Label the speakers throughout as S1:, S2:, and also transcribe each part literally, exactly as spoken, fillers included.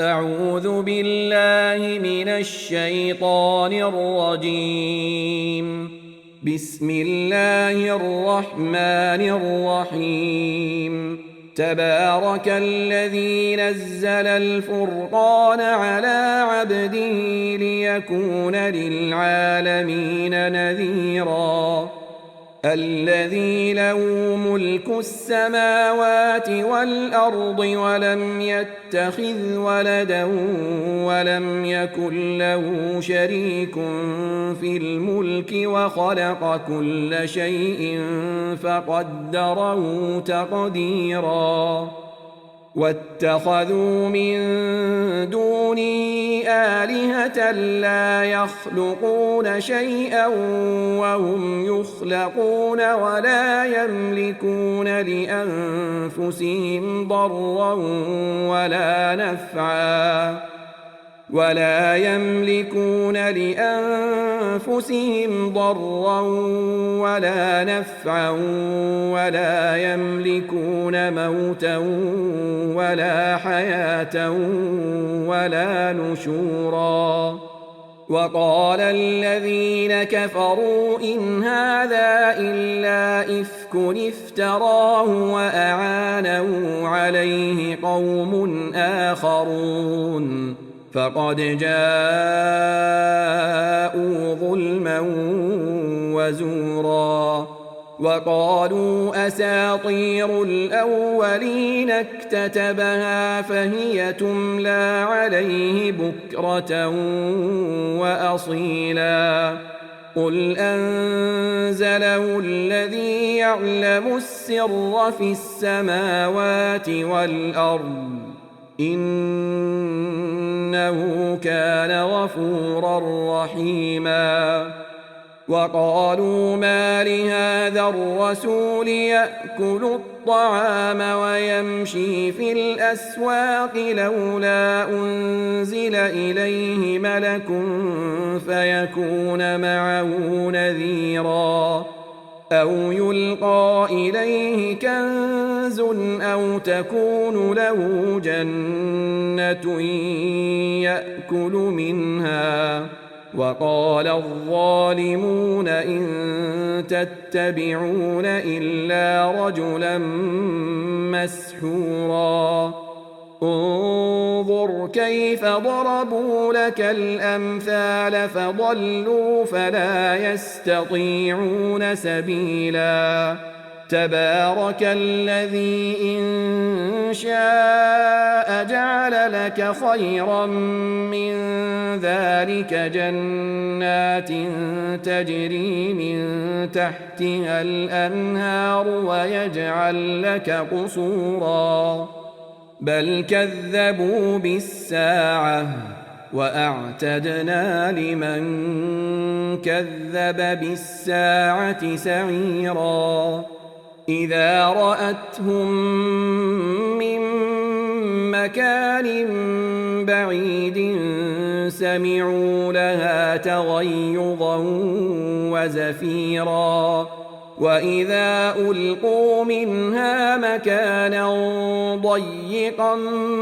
S1: أعوذ بالله من الشيطان الرجيم. بسم الله الرحمن الرحيم. تبارك الذي نزل الفرقان على عبده ليكون للعالمين نذيرا. الذي له ملك السماوات والأرض ولم يتخذ ولدا ولم يكن له شريك في الملك وخلق كل شيء فقدره تقديرا. واتخذوا من دونه آلهة لا يخلقون شيئا وهم يخلقون ولا يملكون لأنفسهم ضرا ولا نفعا ولا يملكون لأنفسهم ضرا ولا نفعا ولا يملكون موتا ولا حياة ولا نشورا. وقال الذين كفروا إن هذا إلا إفك افتراه وأعانه عليه قوم آخرون فقد جاءوا ظلما وزورا. وقالوا أساطير الأولين اكتتبها فهي تملى عليه بكرة وأصيلا. قل أنزله الذي يعلم السر في السماوات والأرض إنه كان غفورا رحيما. وقالوا ما لهذا الرسول يأكل الطعام ويمشي في الأسواق لولا أنزل إليه ملك فيكون معه نذيرا أو يلقى إليه كنز أو تكون له جنة يأكل منها. وقال الظالمون إن تتبعون إلا رجلا مسحورا. انظر كيف ضربوا لك الأمثال فضلوا فلا يستطيعون سبيلا. تبارك الذي إن شاء جعل لك خيرا من ذلك جنات تجري من تحتها الأنهار ويجعل لك قصورا بل كذبوا بالساعة وأعتدنا لمن كذب بالساعة سعيرا. إذا رأتهم من مكان بعيد سمعوا لها تغيظا وزفيرا. وإذا ألقوا منها مكانا ضيقا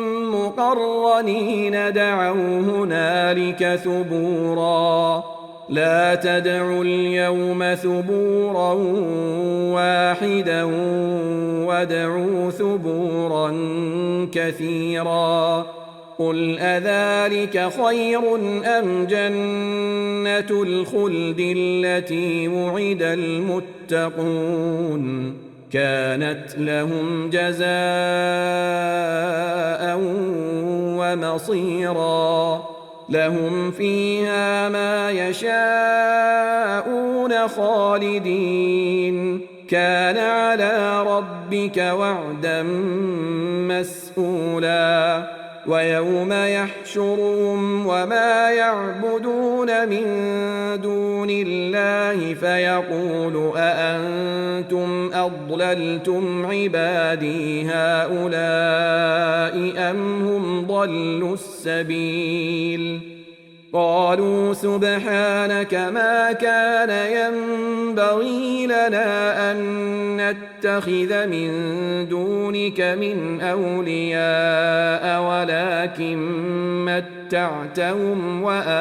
S1: مقرنين دعوا هنالك ثبورا. لا تدعوا اليوم ثبورا واحدا وادعوا ثبورا كثيرا. قل أذلك خير أم جنة الخلد التي وعد المتقون كانت لهم جزاء ومصيرا. لهم فيها ما يشاءون خالدين كان على ربك وعدا مسئولا. ويوم يحشرهم وما يعبدون من دون الله فيقول أأنتم أضللتم عبادي هؤلاء أم هم ضلوا السبيل قالوا سبحانك ما كان ينبغي لنا أن نتخذ من دونك من أولياء ولكن متعتهم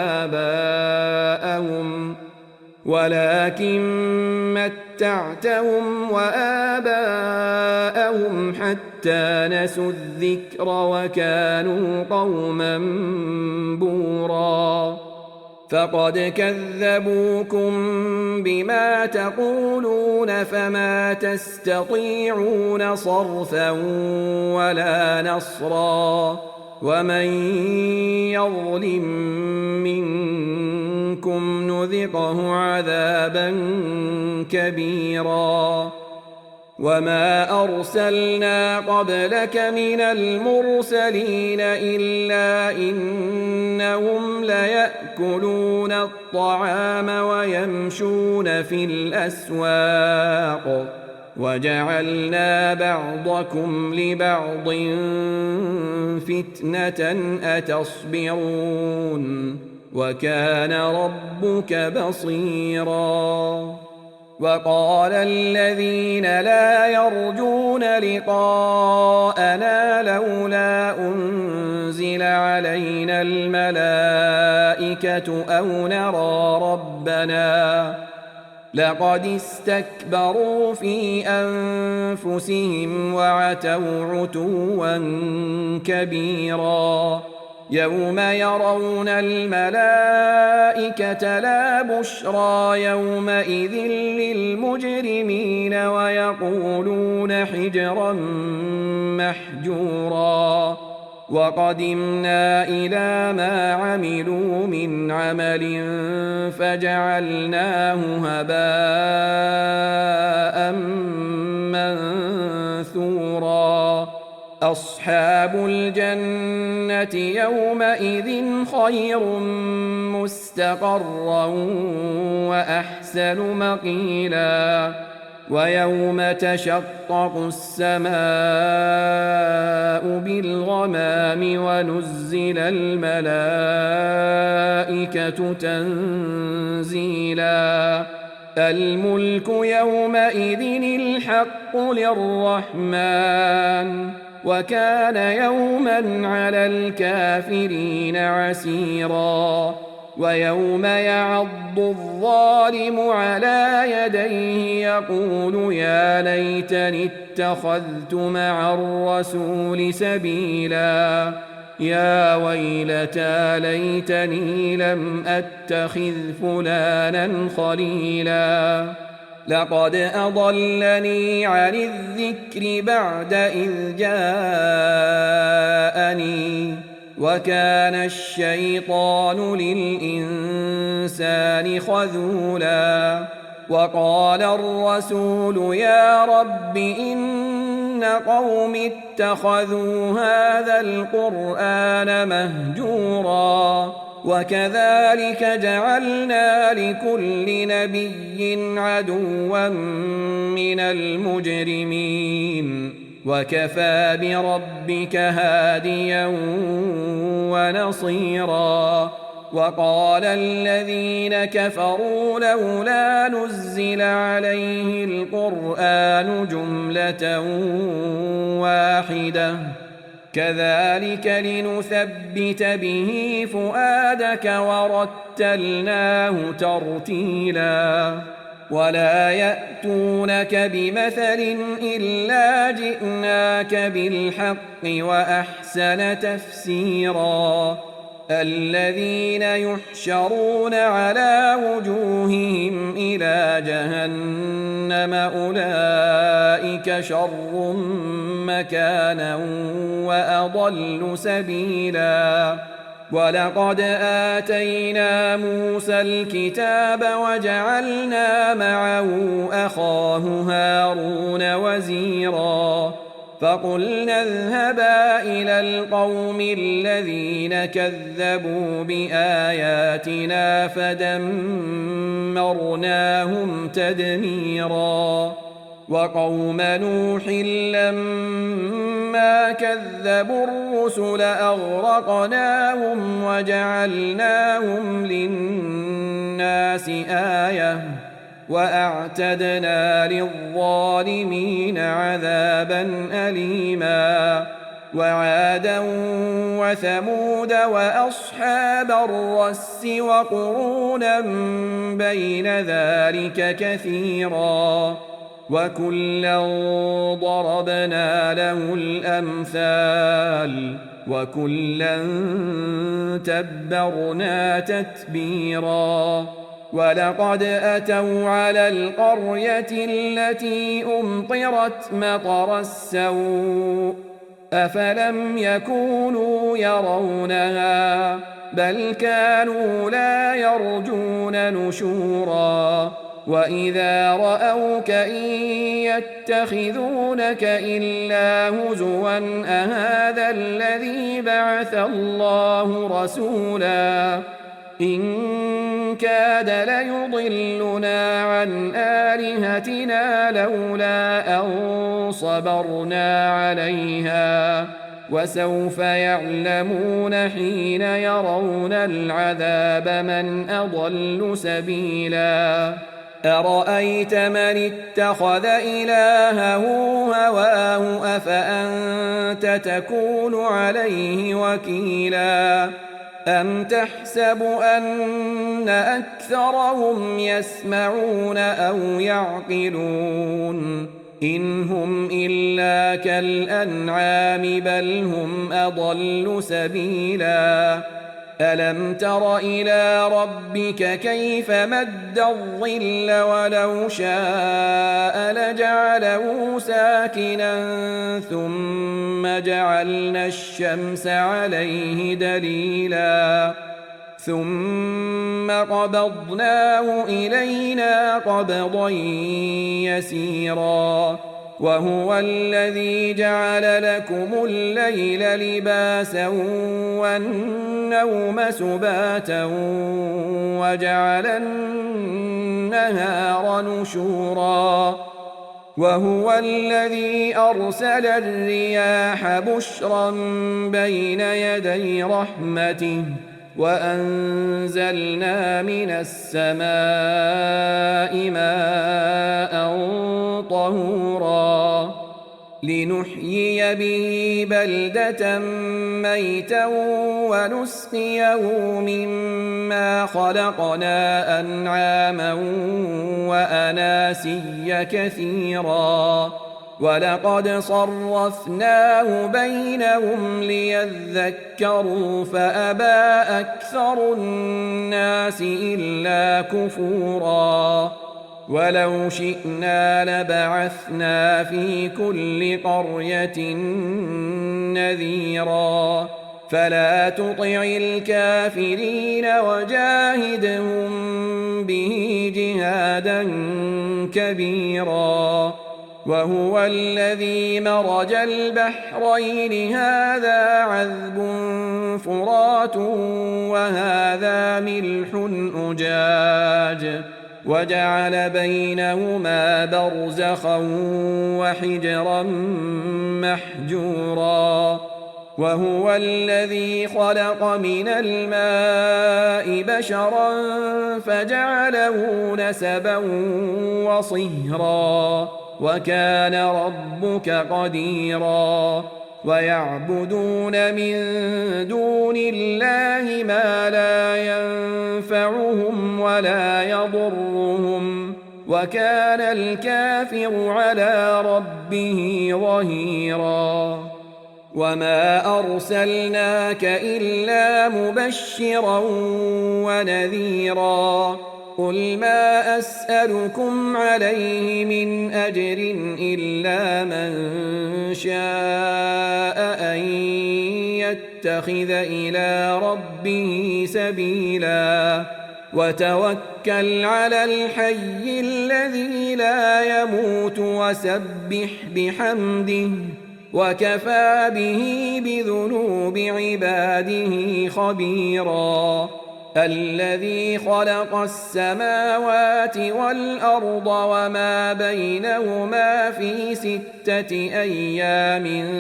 S1: وآباءهم ولكن متعتهم وآباءهم حتى نسوا الذكر وكانوا قوما بورا فقد كذبوكم بما تقولون فما تستطيعون صرفا ولا نصرا ومن يظلم منكم نذقه عذابا كبيرا وما أرسلنا قبلك من المرسلين إلا إنهم ليأكلون الطعام ويمشون في الأسواق وجعلنا بعضكم لبعض فتنة أتصبرون وكان ربك بصيرا وقال الذين لا يرجون لقاءنا لولا أنزل علينا الملائكة أو نرى ربنا لقد استكبروا في أنفسهم وعتوا عتوا كبيرا يوم يرون الملائكة لا بشرى يومئذ للمجرمين ويقولون حجرا محجورا وقدمنا إلى ما عملوا من عمل فجعلناه هباء منثورا أصحاب الجنة يومئذ خير مستقرا وأحسن مقيلا ويوم تشقق السماء بالغمام ونزل الملائكة تنزيلا الملك يومئذ الحق للرحمن وكان يوما على الكافرين عسيرا ويوم يعض الظالم على يديه يقول يا ليتني اتخذت مع الرسول سبيلا يا ويلتى ليتني لم أتخذ فلانا خليلا لقد أضلني عن الذكر بعد إذ جاءني وكان الشيطان للإنسان خذولا وقال الرسول يا رب إن قوم اتخذوا هذا القرآن مهجورا وكذلك جعلنا لكل نبي عدوا من المجرمين وكفى بربك هاديا ونصيرا وقال الذين كفروا لولا نزل عليه القرآن جملة واحدة كذلك لنثبت به فؤادك ورتلناه ترتيلا ولا يأتونك بمثل إلا جئناك بالحق وأحسن تفسيرا الذين يحشرون على وجوههم إلى جهنم أولئك شر مكانا وأضل سبيلا ولقد آتينا موسى الكتاب وجعلنا معه أخاه هارون وزيرا فقلنا اذهبا إلى القوم الذين كذبوا بآياتنا فدمرناهم تدميرا وقوم نوح لما كذبوا الرسل أغرقناهم وجعلناهم للناس آية وأعتدنا للظالمين عذابا أليما وعادا وثمود وأصحاب الرس وقرونا بين ذلك كثيرا وكلا ضربنا له الأمثال وكلا تبرنا تتبيرا ولقد أتوا على القرية التي أمطرت مطر السوء أفلم يكونوا يرونها بل كانوا لا يرجون نشورا وإذا رأوك إن يتخذونك إلا هزوا أهذا الذي بعث الله رسولا إن كاد ليضلنا عن آلهتنا لولا أن صبرنا عليها وسوف يعلمون حين يرون العذاب من أضل سبيلا أرأيت من اتخذ إلهه هواه أفأنت تكون عليه وكيلا أم تحسب أن أكثرهم يسمعون أو يعقلون إن هم إلا كالأنعام بل هم أضل سبيلا ألم تر إلى ربك كيف مد الظل ولو شاء لجعله ساكنا ثم جعلنا الشمس عليه دليلا ثم قبضناه إلينا قبضا يسيرا وهو الذي جعل لكم الليل لباسا والنوم سباتا وجعل النهار نشورا وهو الذي أرسل الرياح بشرا بين يدي رحمته وأنزلنا من السماء ماء طهورا لنحيي به بلدة ميتا ونسقيه مما خلقنا أنعاما وأناسيا كثيرا ولقد صرفناه بينهم ليذكروا فأبى أكثر الناس إلا كفورا ولو شئنا لبعثنا في كل قرية نذيرا فلا تطع الكافرين وجاهدهم به جهادا كبيرا وهو الذي مرج البحرين هذا عذب فرات وهذا ملح أجاج وجعل بينهما برزخا وحجرا محجورا وهو الذي خلق من الماء بشرا فجعله نسبا وصهرا وكان ربك قديرا ويعبدون من دون الله ما لا ينفعهم ولا يضرهم وكان الكافر على ربه ظهيرا وما أرسلناك إلا مبشرا ونذيرا قل ما أسألكم عليه من أجر إلا من شاء أن يتخذ إلى ربه سبيلا وتوكل على الحي الذي لا يموت وسبح بحمده وكفى به بذنوب عباده خبيرا الذي خلق السماوات والأرض وما بينهما في ستة أيام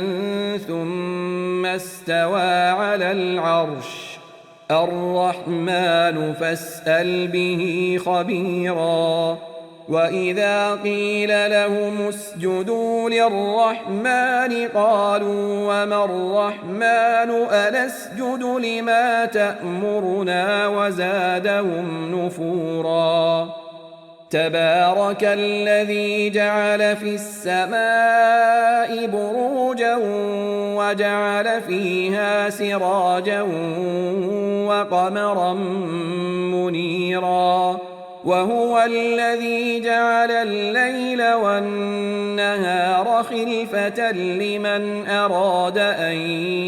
S1: ثم استوى على العرش الرحمن فاسأل به خبيرا وإذا قيل لهم اسجدوا للرحمن قالوا وما الرحمن أنسجد لما تأمرنا وزادهم نفورا تبارك الذي جعل في السماء بروجا وجعل فيها سراجا وقمرا منيرا وهو الذي جعل الليل والنهار خلفة لمن أراد أن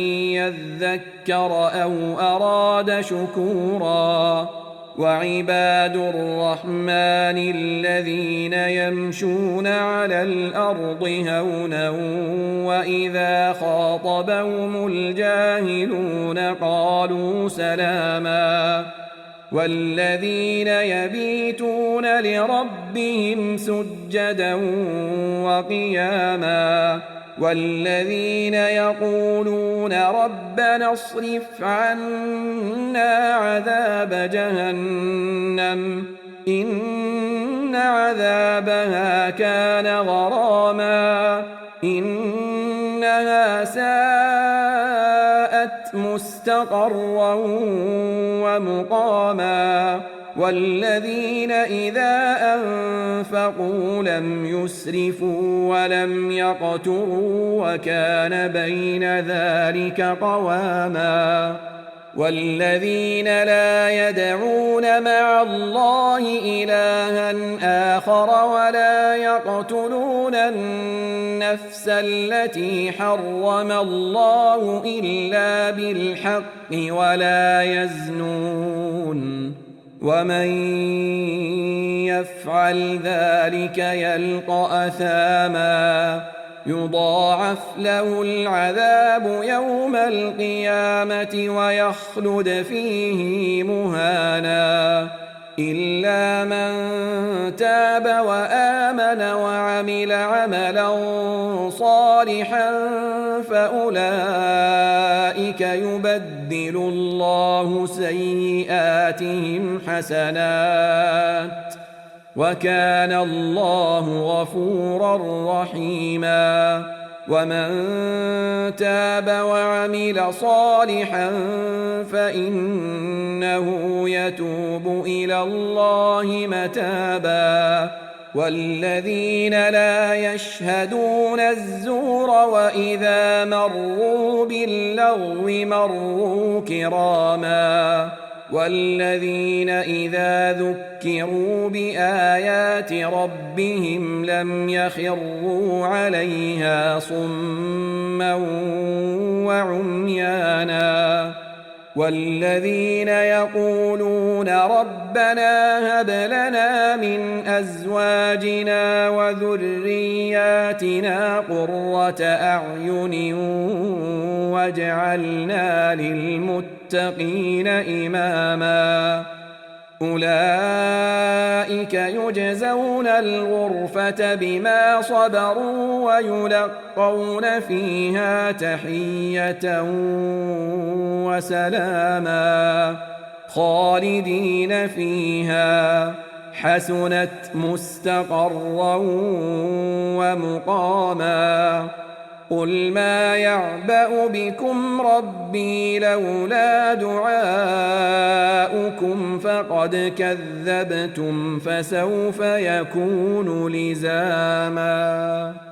S1: يذكر أو أراد شكورا وعباد الرحمن الذين يمشون على الأرض هونا وإذا خاطبهم الجاهلون قالوا سلاما والذين يبيتون لربهم سجدا وقياما والذين يقولون ربنا اصرف عنا عذاب جهنم إن عذابها كان غراما إنها ساءت مستقرا ومقاما والذين إذا أنفقوا لم يسرفوا ولم يقتروا وكان بين ذلك قواما والذين لا يدعون مع الله إلها آخر ولا يقتلون النفس التي حرم الله إلا بالحق ولا يزنون ومن يفعل ذلك يلقى أثاما يضاعف له العذاب يوم القيامة ويخلد فيه مهانا إلا من تاب وآمن وعمل عملا صالحا فأولئك يبدل الله سيئاتهم حسنات وكان الله غفورا رحيما ومن تاب وعمل صالحا فإنه يتوب إلى الله متابا والذين لا يشهدون الزور وإذا مروا باللغو مروا كراما والذين إذا ذكروا بآيات ربهم لم يخروا عليها صما وعميانا والذين يقولون ربنا هب لنا من أزواجنا وذرياتنا قرة أعين واجعلنا للمتقين إماما أولئك يجزون الغرفة بما صبروا ويلقون فيها تحية وسلاما خالدين فيها حسنت مستقرا ومقاما قل ما يعبأ بكم ربي لولا دعاؤكم فقد كذبتم فسوف يكون لزاما.